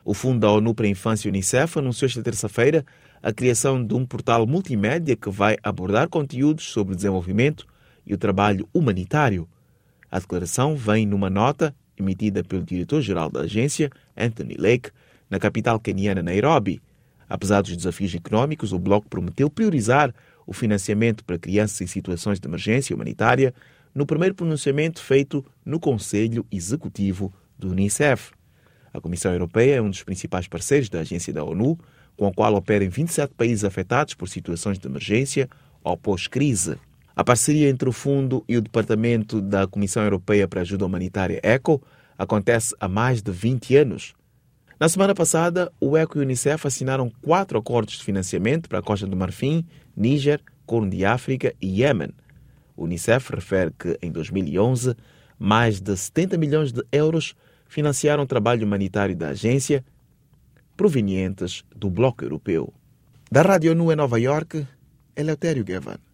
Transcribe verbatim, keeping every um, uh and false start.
O Fundo da ONU para a Infância, Unicef, anunciou esta terça-feira a criação de um portal multimédia que vai abordar conteúdos sobre o desenvolvimento e o trabalho humanitário. A declaração vem numa nota emitida pelo diretor-geral da agência, Anthony Lake, na capital queniana, Nairobi. Apesar dos desafios económicos, o bloco prometeu priorizar o financiamento para crianças em situações de emergência humanitária no primeiro pronunciamento feito no Conselho Executivo do Unicef. A Comissão Europeia é um dos principais parceiros da agência da ONU, com a qual operam vinte e sete países afetados por situações de emergência ou pós-crise. A parceria entre o Fundo e o Departamento da Comissão Europeia para a Ajuda Humanitária, ECHO, acontece há mais de vinte anos. Na semana passada, o ECHO e o Unicef assinaram quatro acordos de financiamento para a Costa do Marfim, Níger, Corno de África e Iêmen. O Unicef refere que, em dois mil e onze, mais de setenta milhões de euros financiaram o trabalho humanitário da agência, provenientes do Bloco Europeu. Da Rádio ONU em Nova Iorque, Eleutério Gavan.